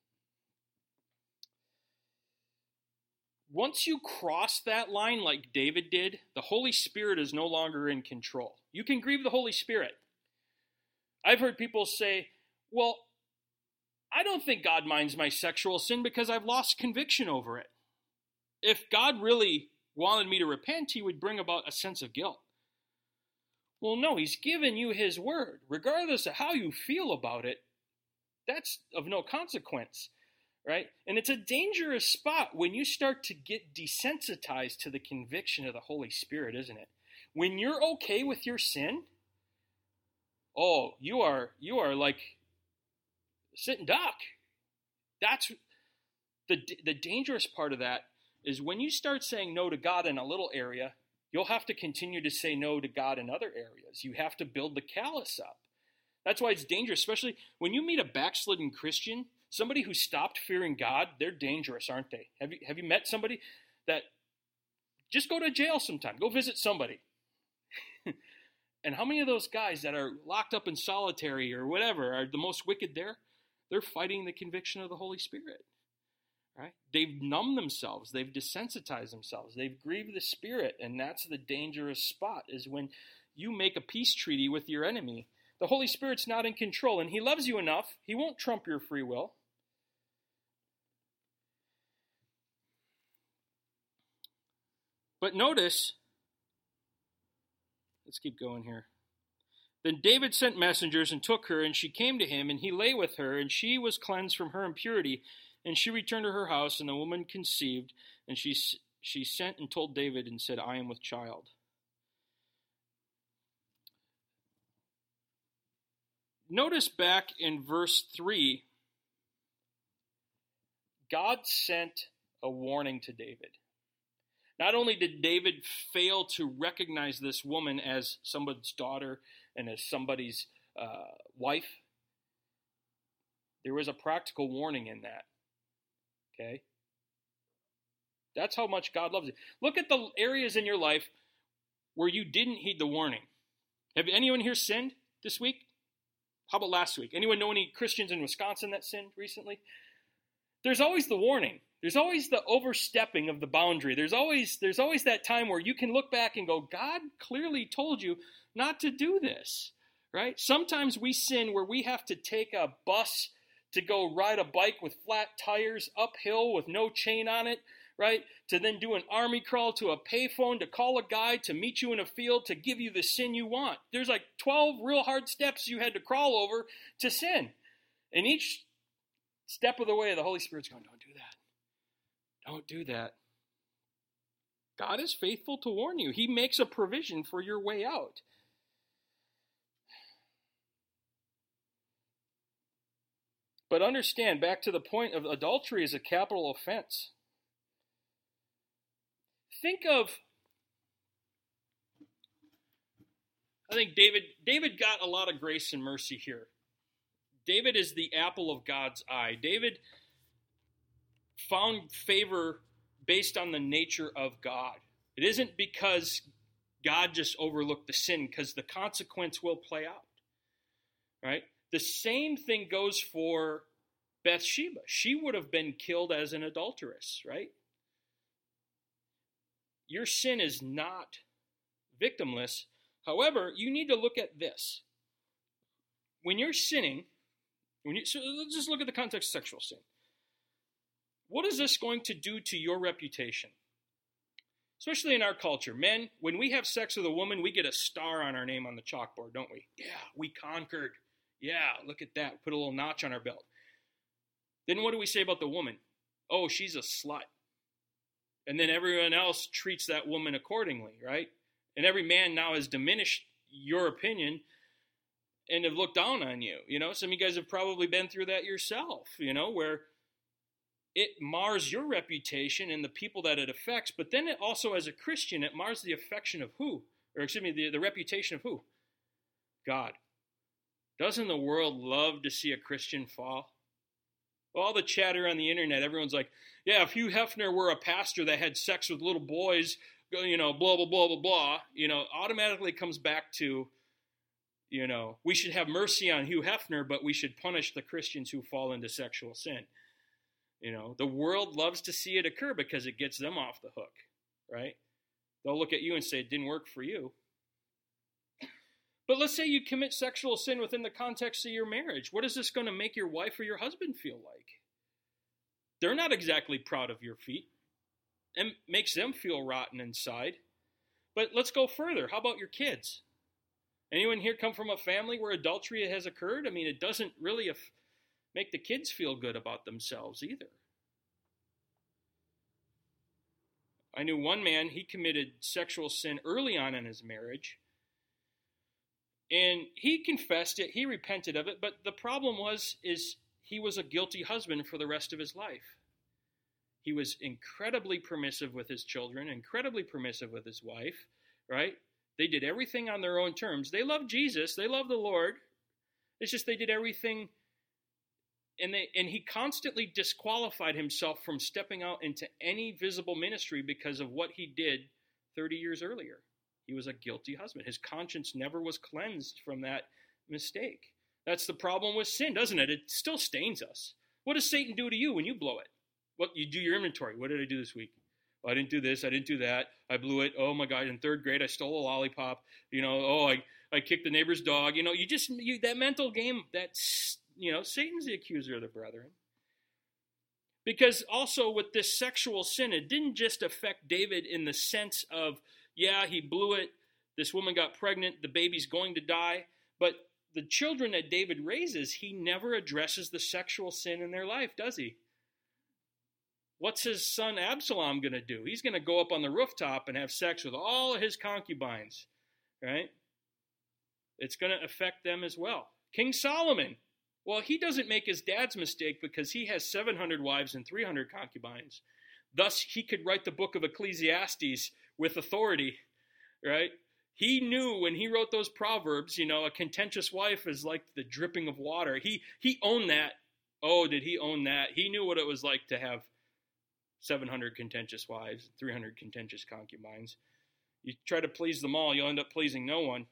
Once you cross that line like David did, the Holy Spirit is no longer in control. You can grieve the Holy Spirit. I've heard people say, well, I don't think God minds my sexual sin because I've lost conviction over it. If God really wanted me to repent, he would bring about a sense of guilt. Well, no, he's given you his word. Regardless of how you feel about it, that's of no consequence, right? And it's a dangerous spot when you start to get desensitized to the conviction of the Holy Spirit, isn't it? When you're okay with your sin, oh, you are you are like sitting duck. That's the the dangerous part of that is when you start saying no to God in a little area, you'll have to continue to say no to God in other areas. You have to build the callus up. That's why it's dangerous, especially when you meet a backslidden Christian, somebody who stopped fearing God. They're dangerous, aren't they? Have you have you met somebody that just go to jail sometime? Go visit somebody. And how many of those guys that are locked up in solitary or whatever are the most wicked there? They're fighting the conviction of the Holy Spirit. Right? They've numbed themselves. They've desensitized themselves. They've grieved the Spirit. And that's the dangerous spot, is when you make a peace treaty with your enemy. The Holy Spirit's not in control, and he loves you enough. He won't trump your free will. But notice, let's keep going here. Then David sent messengers and took her, and she came to him, and he lay with her, and she was cleansed from her impurity. And she returned to her house, and the woman conceived, and she she sent and told David and said, I am with child. Notice back in verse three, God sent a warning to David. Not only did David fail to recognize this woman as somebody's daughter and as somebody's uh, wife, there was a practical warning in that. Okay? That's how much God loves you. Look at the areas in your life where you didn't heed the warning. Have anyone here sinned this week? How about last week? Anyone know any Christians in Wisconsin that sinned recently? There's always the warning. There's always the overstepping of the boundary. There's always there's always that time where you can look back and go, God clearly told you not to do this, right? Sometimes we sin where we have to take a bus to go ride a bike with flat tires uphill with no chain on it, right? To then do an army crawl to a payphone to call a guy to meet you in a field to give you the sin you want. There's like twelve real hard steps you had to crawl over to sin. And each step of the way, the Holy Spirit's going, don't do that. Don't do that. God is faithful to warn you. He makes a provision for your way out. But understand, back to the point of adultery is a capital offense. Think of, I think David, David got a lot of grace and mercy here. David is the apple of God's eye. David found favor based on the nature of God. It isn't because God just overlooked the sin because the consequence will play out, right? The same thing goes for Bathsheba. She would have been killed as an adulteress, right? Your sin is not victimless. However, you need to look at this. When you're sinning, when you, so let's just look at the context of sexual sin. What is this going to do to your reputation? Especially in our culture. Men, when we have sex with a woman, we get a star on our name on the chalkboard, don't we? Yeah, we conquered. Yeah, look at that. Put a little notch on our belt. Then what do we say about the woman? Oh, she's a slut. And then everyone else treats that woman accordingly, right? And every man now has diminished your opinion and have looked down on you. You know, some of you guys have probably been through that yourself, you know, where it mars your reputation and the people that it affects. But then it also, as a Christian, it mars the affection of who? Or excuse me, the, the reputation of who? God. Doesn't the world love to see a Christian fall? All the chatter on the internet, everyone's like, yeah, if Hugh Hefner were a pastor that had sex with little boys, you know, blah, blah, blah, blah, blah, you know, automatically comes back to, you know, we should have mercy on Hugh Hefner, but we should punish the Christians who fall into sexual sin. You know, the world loves to see it occur because it gets them off the hook, right? They'll look at you and say, it didn't work for you. But let's say you commit sexual sin within the context of your marriage. What is this going to make your wife or your husband feel like? They're not exactly proud of your feet. And makes them feel rotten inside. But let's go further. How about your kids? Anyone here come from a family where adultery has occurred? I mean, it doesn't really make the kids feel good about themselves either. I knew one man, he committed sexual sin early on in his marriage. And he confessed it, he repented of it, but the problem was, is he was a guilty husband for the rest of his life. He was incredibly permissive with his children, incredibly permissive with his wife, right? They did everything on their own terms. They loved Jesus, they loved the Lord. It's just they did everything, and they and he constantly disqualified himself from stepping out into any visible ministry because of what he did thirty years earlier. He was a guilty husband. His conscience never was cleansed from that mistake. That's the problem with sin, doesn't it? It still stains us. What does Satan do to you when you blow it? What you do your inventory. What did I do this week? Oh, I didn't do this. I didn't do that. I blew it. Oh my God! In third grade, I stole a lollipop. You know. Oh, I, I kicked the neighbor's dog. You know. You just you, that mental game. That's you know. Satan's the accuser of the brethren. Because also with this sexual sin, it didn't just affect David in the sense of, yeah, he blew it. This woman got pregnant. The baby's going to die. But the children that David raises, he never addresses the sexual sin in their life, does he? What's his son Absalom going to do? He's going to go up on the rooftop and have sex with all of his concubines, right? It's going to affect them as well. King Solomon, well, he doesn't make his dad's mistake because he has seven hundred wives and three hundred concubines. Thus, he could write the book of Ecclesiastes with authority, right? He knew when he wrote those proverbs, you know, a contentious wife is like the dripping of water. He he owned that. Oh, did he own that? He knew what it was like to have seven hundred contentious wives, three hundred contentious concubines. You try to please them all, you'll end up pleasing no one.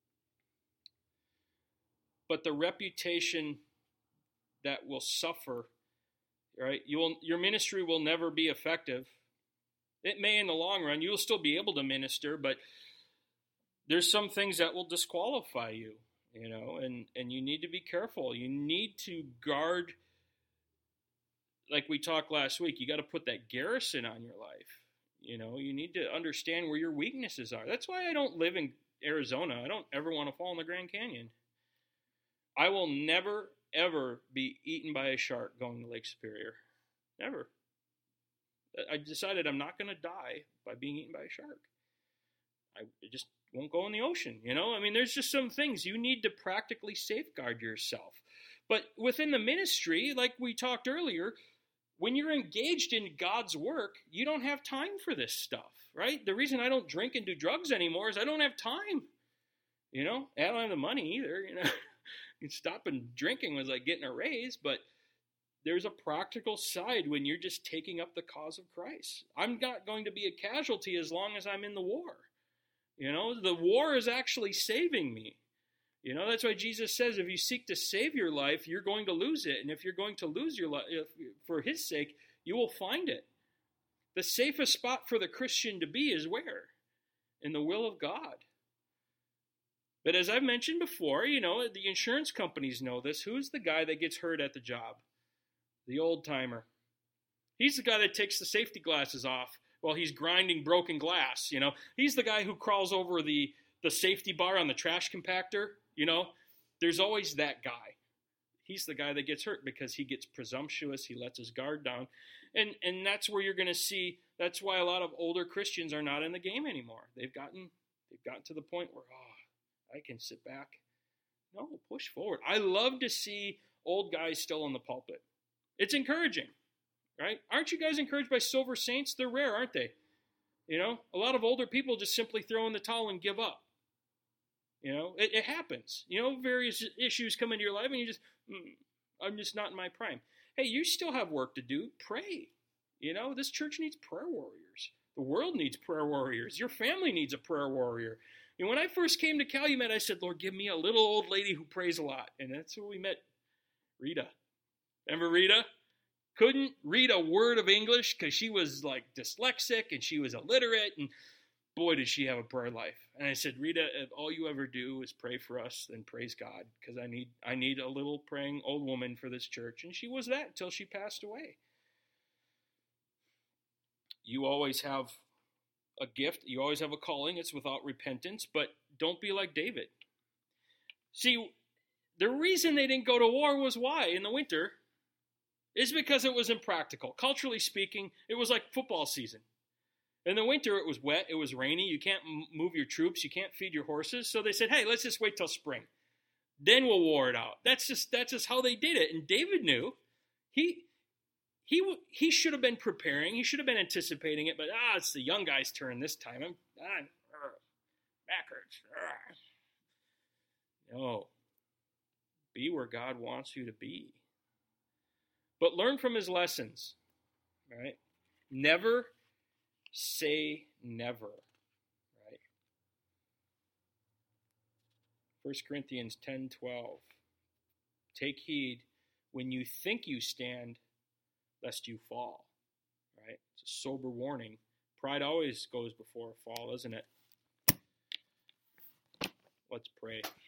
But the reputation that will suffer, right? You will, your ministry will never be effective. It may in the long run. You'll still be able to minister, but there's some things that will disqualify you, you know, and, and you need to be careful. You need to guard, like we talked last week, you got to put that garrison on your life. You know, you need to understand where your weaknesses are. That's why I don't live in Arizona. I don't ever want to fall in the Grand Canyon. I will never, ever be eaten by a shark going to Lake Superior. Never. I decided I'm not going to die by being eaten by a shark. I just won't go in the ocean, you know? I mean, there's just some things you need to practically safeguard yourself. But within the ministry, like we talked earlier, when you're engaged in God's work, you don't have time for this stuff, right? The reason I don't drink and do drugs anymore is I don't have time, you know? I don't have the money either, you know? Stopping drinking was like getting a raise, but there's a practical side when you're just taking up the cause of Christ. I'm not going to be a casualty as long as I'm in the war. You know, the war is actually saving me. You know, that's why Jesus says if you seek to save your life, you're going to lose it. And if you're going to lose your life for his sake, you will find it. The safest spot for the Christian to be is where? In the will of God. But as I've mentioned before, you know, the insurance companies know this. Who's the guy that gets hurt at the job? The old timer. He's the guy that takes the safety glasses off while he's grinding broken glass, you know. He's the guy who crawls over the, the safety bar on the trash compactor, you know. There's always that guy. He's the guy that gets hurt because he gets presumptuous, he lets his guard down. And and that's where you're going to see, that's why a lot of older Christians are not in the game anymore. They've gotten they've gotten to the point where, oh, I can sit back. No, push forward. I love to see old guys still in the pulpit. It's encouraging, right? Aren't you guys encouraged by silver saints? They're rare, aren't they? You know, a lot of older people just simply throw in the towel and give up. You know, it, it happens. You know, various issues come into your life and you just, mm, I'm just not in my prime. Hey, you still have work to do. Pray. You know, this church needs prayer warriors. The world needs prayer warriors. Your family needs a prayer warrior. And when I first came to Calumet, I said, Lord, give me a little old lady who prays a lot. And that's who we met, Rita. Remember Rita? Couldn't read a word of English because she was like dyslexic and she was illiterate. And boy, did she have a prayer life. And I said, Rita, if all you ever do is pray for us, then praise God, because I need I need a little praying old woman for this church. And she was that until she passed away. You always have a gift. You always have a calling. It's without repentance, but don't be like David. See, the reason they didn't go to war was why in the winter is because it was impractical. Culturally speaking, it was like football season. In the winter, it was wet, it was rainy, you can't move your troops, you can't feed your horses. So they said, hey, let's just wait till spring. Then we'll war it out. That's just that's just how they did it. And David knew. He he he should have been preparing. He should have been anticipating it. But, ah, it's the young guy's turn this time. I'm, ah, back hurts. No. Be where God wants you to be. But learn from his lessons. Right? Never say never, right? First Corinthians ten twelve. Take heed when you think you stand, lest you fall, right? It's a sober warning. Pride always goes before a fall, isn't it? Let's pray.